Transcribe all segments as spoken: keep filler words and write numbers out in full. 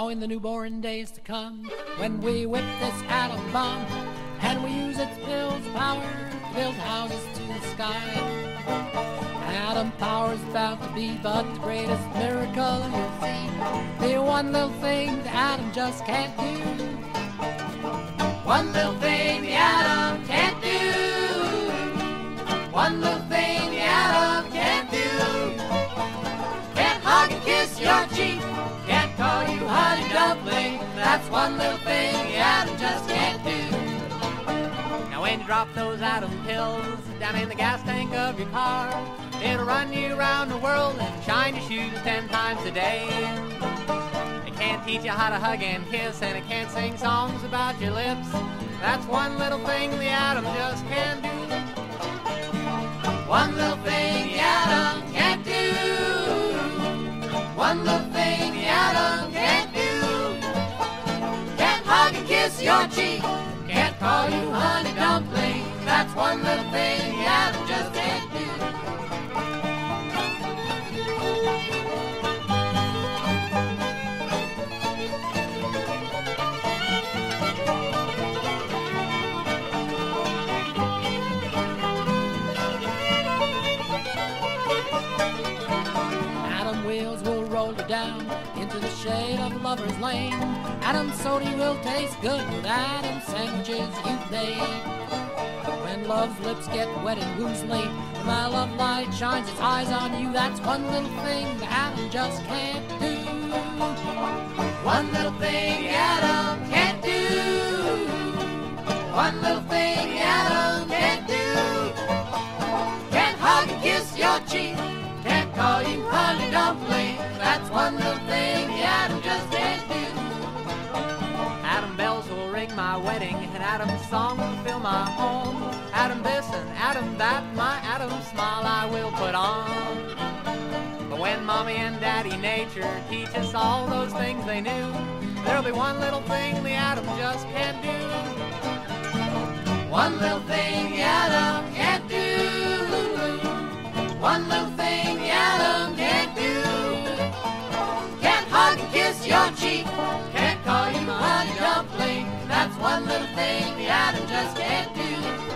Now in the newborn days to come, when we whip this atom bomb, and we use its pills power to build houses to the sky. Atom power is bound to be but the greatest miracle you'll see. The one little thing the atom just can't do. One little thing the atom can't do. One little thing the atom can't do. Can't hug and kiss your cheek. Can't call you honey dumpling. That's one little thing the atom just can't do. Now when you drop those atom pills down in the gas tank of your car, it'll run you around the world and shine your shoes ten times a day. It can't teach you how to hug and kiss, and it can't sing songs about your lips. That's one little thing the atom just can't do. One little thing the atom can't do. One little thing the atom can't do. Can't hug and kiss your cheek. Can't call you honey dumpling. That's one little thing the atom just can't do. Atom wheels will roll you down into the shade of lover's lane. Atom soda will taste good with atom sandwiches you've made. When love's lips get wet and woozly, when my love light shines its eyes on you, that's one little thing the atom just can't do. One little thing the atom can't do. One little thing the atom can't do. Can't hug and kiss your cheek. Can't call you honey dumpling. That's one little thing the atom just can't do. Atom bells will ring my wedding, and atom song will fill my home. Atom this and atom that, my atom smile I will put on. But when mommy and daddy nature teach us all those things they knew, there'll be one little thing the atom just can't do. One little thing the atom can't do. One little thing the atom can't do. Can't hug and kiss your cheek. Can't call you honey dumpling. That's one little thing the atom just can't do.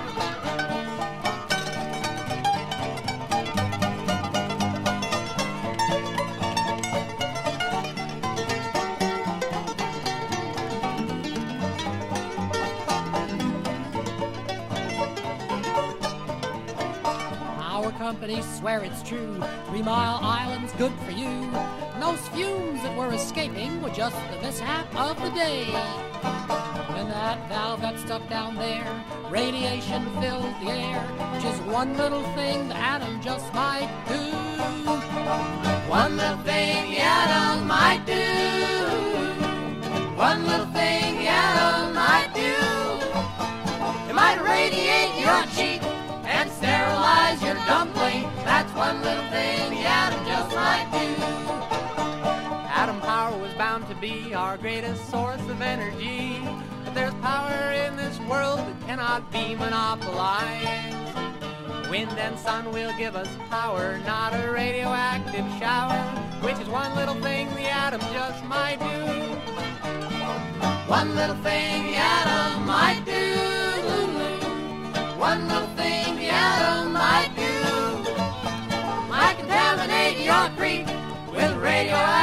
Companies swear it's true. Three Mile Island's good for you. And those fumes that were escaping were just the mishap of the day. When that valve got stuck down there, radiation filled the air, which is one little thing the atom just might do. One little thing the atom might do. One little thing the atom might do. It might radiate your cheek and sterilize your dumpling. That's one little thing the atom just might do. Atom power was bound to be our greatest source of energy, but there's power in this world that cannot be monopolized. Wind and sun will give us power, not a radioactive shower, which is one little thing the atom just might do. One little thing the atom might do. One little thing the atom might do. Might contaminate your creek with radioactive